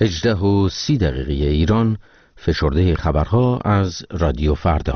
18:30 ایران، فشرده خبرها از رادیو فردا.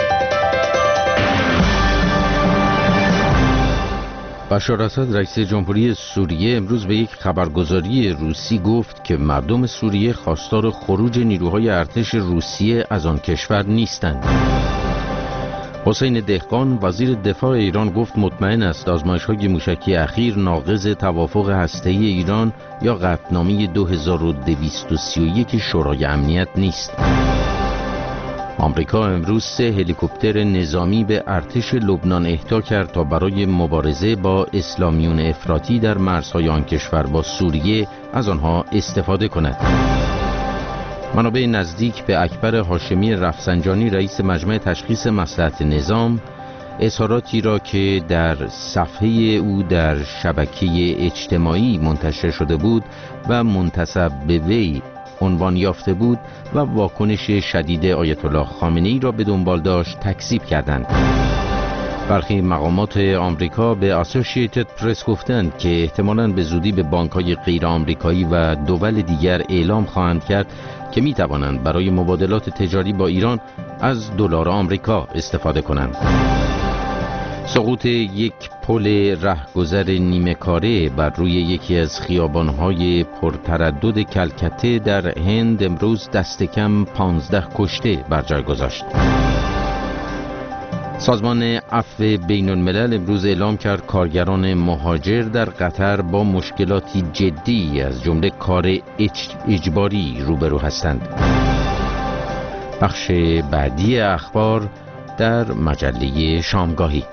بشار اسد رئیس جمهوری سوریه امروز به یک خبرگزاری روسی گفت که مردم سوریه خواستار خروج نیروهای ارتش روسیه از آن کشور نیستند. حسین دهقان وزیر دفاع ایران گفت مطمئن است آزمایش‌های موشکی اخیر ناقض توافق هسته‌ای ایران یا قطعنامه 2231 شورای امنیت نیست. آمریکا امروز 3 هلیکوپتر نظامی به ارتش لبنان اهدا کرد تا برای مبارزه با اسلامیون افراطی در مرزهای آن کشور با سوریه از آنها استفاده کند. منابع نزدیک به اکبر هاشمی رفسنجانی رئیس مجمع تشخیص مصلحت نظام اظهاراتی را که در صفحه او در شبکه اجتماعی منتشر شده بود و منتسب به وی عنوان یافته بود و واکنش شدید آیت الله خامنه‌ای را به دنبال داشت تکذیب کردند. برخی مقامات آمریکا به اسوسییتد پرس گفتند که احتمالاً به زودی به بانک‌های غیر آمریکایی و دول دیگر اعلام خواهند کرد که می‌توانند برای مبادلات تجاری با ایران از دلار آمریکا استفاده کنند. سقوط یک پل رهگذر نیمه کاره بر روی یکی از خیابان‌های پرتردد کلکته در هند امروز دست کم 15 کشته بر جای گذاشت. سازمان عفو بین الملل امروز اعلام کرد کارگران مهاجر در قطر با مشکلاتی جدی از جمله کار اجباری روبرو هستند. بخش بعدی اخبار در مجله شامگاهی.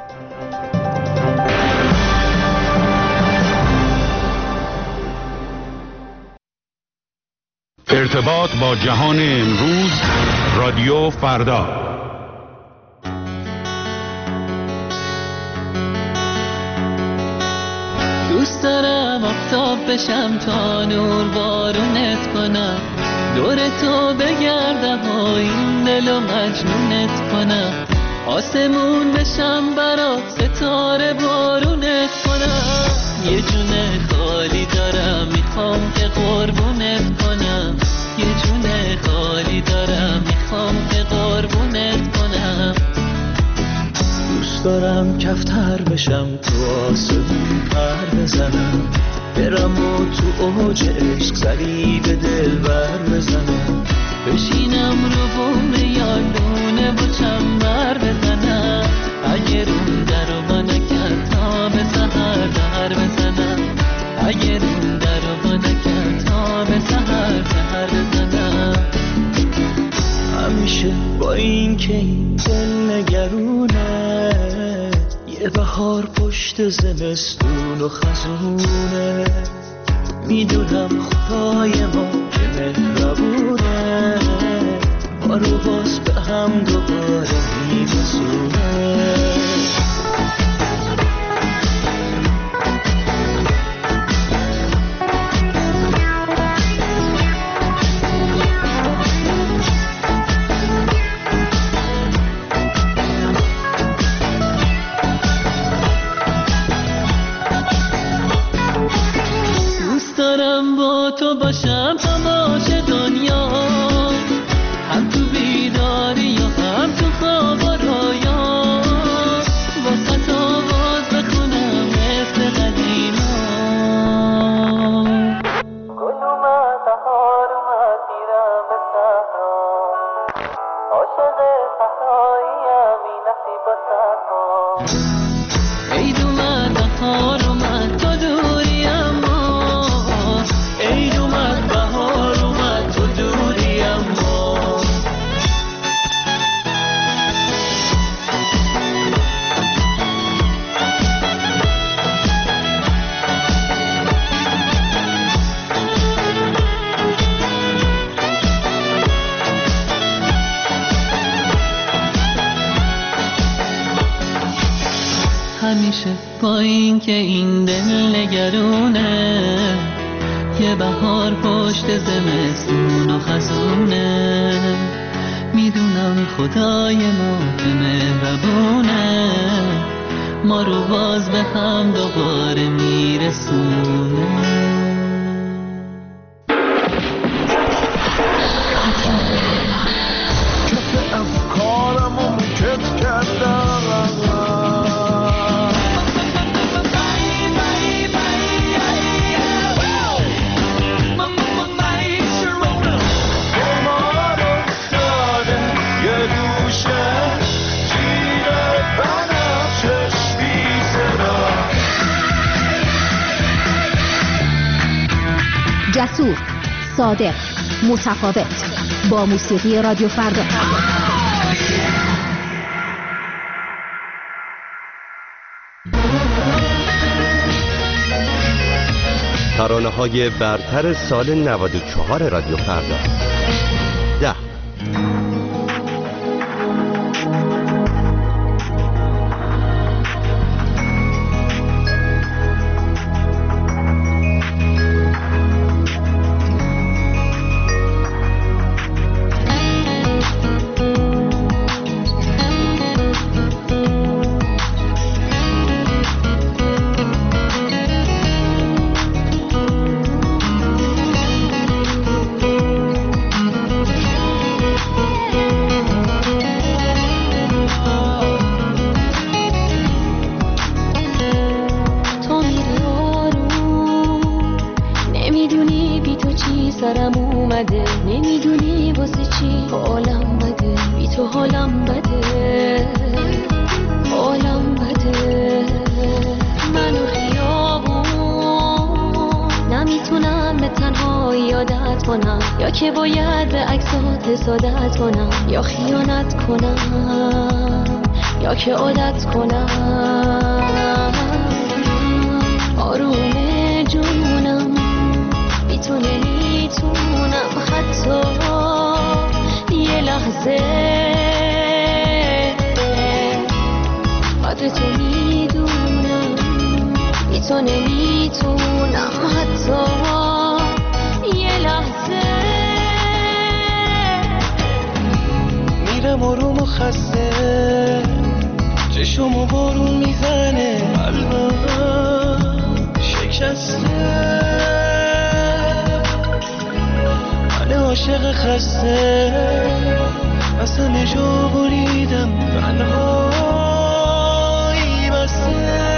ارتباط با جهان امروز، رادیو فردا. دوست دارم آفتاب بشم تا نور بارونت کنم، دور تو بگردم و این دلو مجنونت کنم، آسمون بشم برات ستاره بارونت کنم، یه جونه خالی دارم میخوام که قربونت کنم، یه جونه خالی دارم میخوام که قربونت کنم. دوست دارم کفتر بشم تو آسمون پر بزنم، برم و تو اوج عشق سری به دل بر بزنم، بشینم رو بوم یالونه و چنبر بزنم، اگه رون در و بانکن تا به سهر در بزنم، اگه رون در و بانکن تا به سهر در بزنم. همیشه با این که این دل نگرونه، یه بهار پشت زمستون و خزونه، میدونم خدای ما که مهربونه، ما رو باز به هم دوباره میرسونه. تو باشم تماش دنیا، هم تو بیداری و هم تو خواب و رویا، واسه تو آواز بخونم مثل قدیما. گل اومد بهار اومد میرم به صحرا، عاشق صحراییم این نصیب و صحرا. عید اومد بهار اومد تو دوری اما، عید اومد بهار اومد تو دوری اما. همیشه با این که این دل نگرونه، یه بهار پشت زمستون و خزونه، میدونم خدای ما که مهربونه، ما رو باز به هم دوباره میرسونه. جسور، صادق، متفاوت، با موسیقی رادیو فردا. ترانه‌های برتر سال 94 رادیو فردا. 10. یا که باید به عکسات حسادت کنم، یا خیانت کنم، یا که عادت کنم. آروم جونم بی تو نمیتونم حتی یه لحظه قدر تو میدونم، بی تو نمیتونم حتی یه لحظه. میرم آروم و خسته، چشم و بارون میزنه، قلبم شکسته، من عاشق خسته، از همه جا بریدم، تنهایی بسته.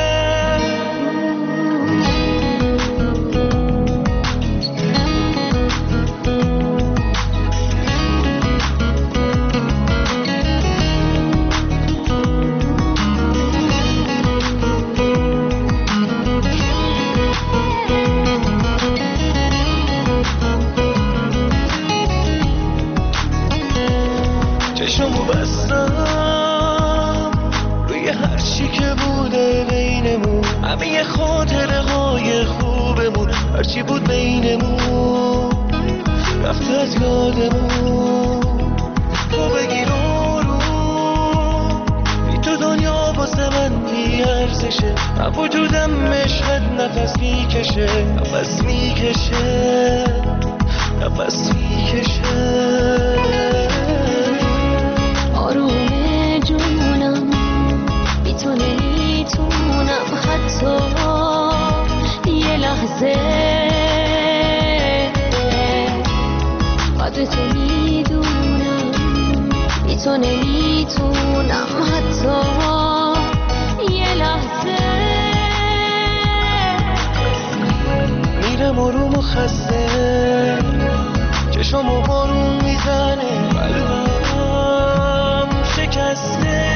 چشمو بستم روی هر چی که بوده بینمون، همه خاطره های خوبمون، هرچی بود بینمون رفت از یادمون. تو بگیر آروم، بی تو دنیا واسه من بی ارزشه، من وجودم مشهد نفس میکشه، نفس میکشه، نفس میکشه. آروم جونم بی تو نمیتونم حتی یه لحظه قدر تو میدونم، بی تو نمیتونم حتی یه لحظه. میرم آروم و خسته، چشم و بارون میزنه، قلبم شکسته،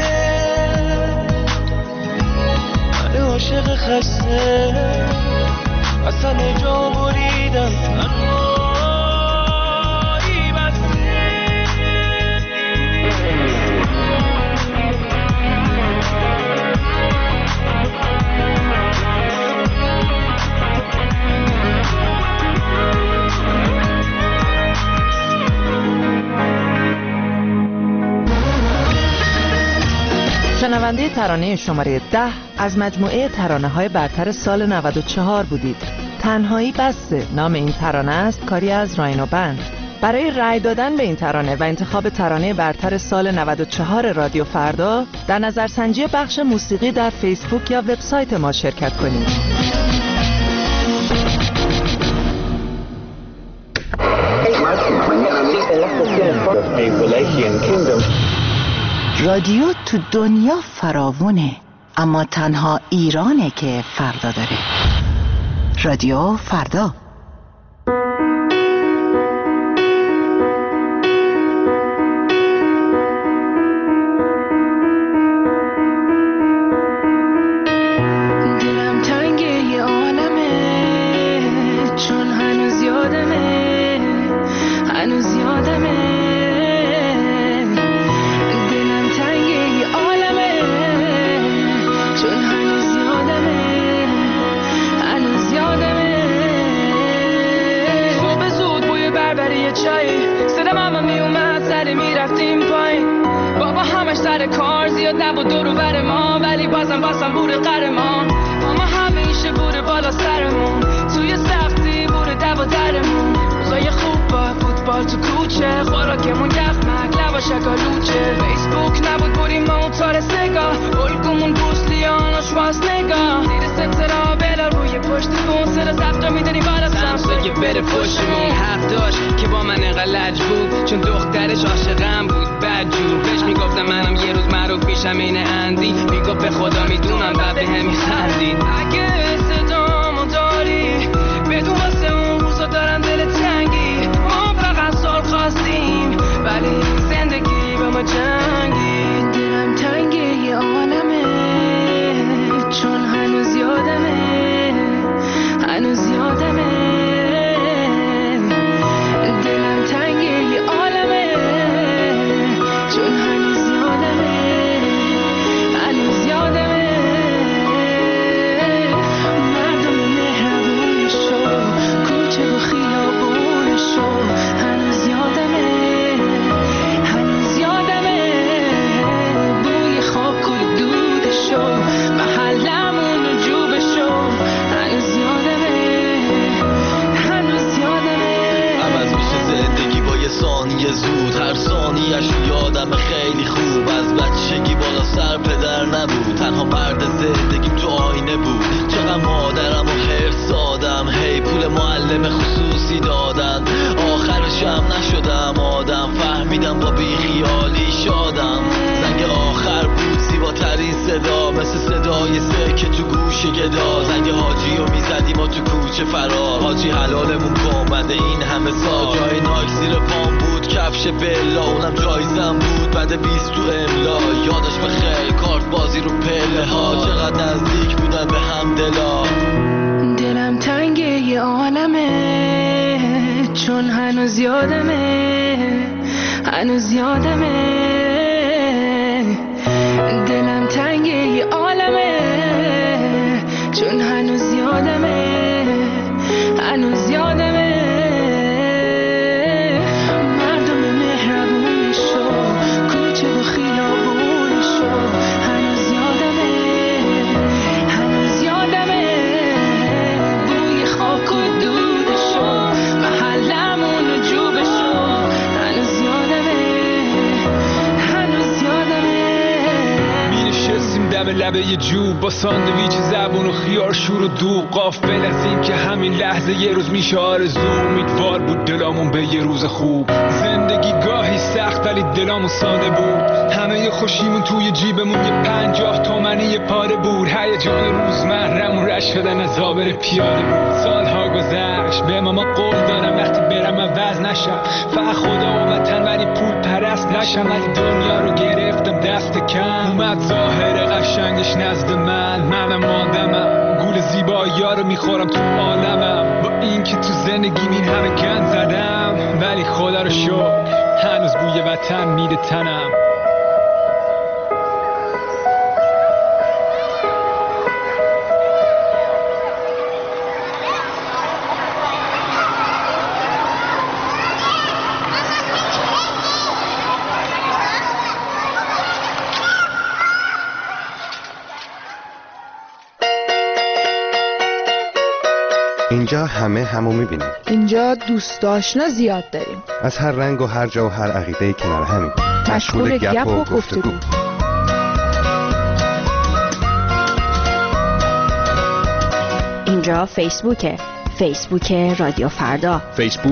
من عاشق خسته، از همه جا بریدم، تنهایی بسته. شنونده ترانه شماره 10 از مجموعه ترانه‌های برتر سال 94 بودید. تنهایی بسته نام این ترانه است، کاری از راینو بند. برای رأی دادن به این ترانه و انتخاب ترانه برتر سال 94 رادیو فردا در نظرسنجی بخش موسیقی در فیسبوک یا وبسایت ما شرکت کنید. رادیو تو دنیا فراوونه، اما تنها ایرانه که فردا داره. رادیو فردا. دلم تنگه یه عالمه، چون هنوز ولی میرفتیم پایین. بابا همش سر کار زیاد نبود دور و بر ما، ولی بازم بوده قهر ما همیشه بوده بالا سرمون، توی سختی بوده دو درمون. روزای خوب با فوتبال تو کوچه، خوراکمون یخمک لبا شکالوچه. فیسبوک نبود بودیم ما تار سگاه، الگومون بوسلیان و شواز نگاه. زیر سترا بلا روی پشت بون سر زبطا میدنی بالا سمسه یه بره پشتمون. حق داشت که با من انقدر لج بود، چون دخترش عاشقم بود بدجور. بهش میگفتم منم یه روز معروف میشم این اندی، میگفت به خدا میدونم بعد به همی خندید. اگه صدامو داری بدون واسه اون روزا دارم دل تنگی. ما فقط سال خواستیم ولی زندگی با ما جنگی. دلم تنگه یه عالمه چون هنوز یادمه دلم تنگه یه عالمه چون هنوز یادمه مردم مهربونشو کوچه و خیابونشو هنوز یادمه بوی خاک و دودشو محلمون و جوبشو هنوز یادمه عوض میشه زندگی با یه ثانیه زود، هر ثانیه‌اش یادمه خیلی خوب. از بچگی بالا سر پدر نبود، تنها مرد زندگیم تو آینه بود. چقدر مادرم و حرص دادم، هی پول معلم خصوصی دادن. آخرش هم نشدم آدم، فهمیدم با بیخیالی شادم. زنگ آخر بود زیباترین صدا، مثل صدای سکه تو گوش گدا. زنگ حاجی رو میزدیم و تو کوچه فرار، حاجی حلالمون کن بعد این همه سال. جای نایک زیر پام بود، کفش بلا اونم جایزم بود. بعد 20 تو املا یادش بخیر، کارت بازی رو پله ها. چقدر نزدیک بودن به هم دلا. دلم تنگه یه عالمه چون هنوز یادمه دلم تنگه یه عالمه چون هنوز یادمه مردم مهربونشو کوچه و خیابونشو هنوز یادمه بوی خاک و دودشو محلمون و جوبشو هنوز یادمه می‌نشستیم دم لبه یه جوب با ساندویچ زبون و خیار شور و دوغ. غافل از این که همین لحظه یه روز میشه آرزو. امیدوار بود دلامون به یه روز خوب. زندگی گاهی سخت ولی دلامون ساده بود. همه خوشیمون توی جیبمون یه 50 تومنی یه پاره بود. هیجان روزمره‌مون رشت شدن از آبر پیاده بود. سالها گذشت به ماما قول دارم وقتی برم عوض نشم، فقط خدا و وطن ولی پول پرست نشم. ولی دنیا رو گرفتم دست کم، اومد ظاهر قشنگش نزد منم آدمم. گول زیبایی‌ها رو میخورم تو عالمم، با این که تو زندگی این همه گند زدم ولی خدا رو شکر هنوز بوی وطن میده تنم. اینجا همه همو میبینیم. اینجا دوست آشنا زیاد داریم، از هر رنگ و هر جا و هر عقیده کنار همیم. مشغول گپ و گفتگو. اینجا فیسبوک رادیو فردا. فیسبوک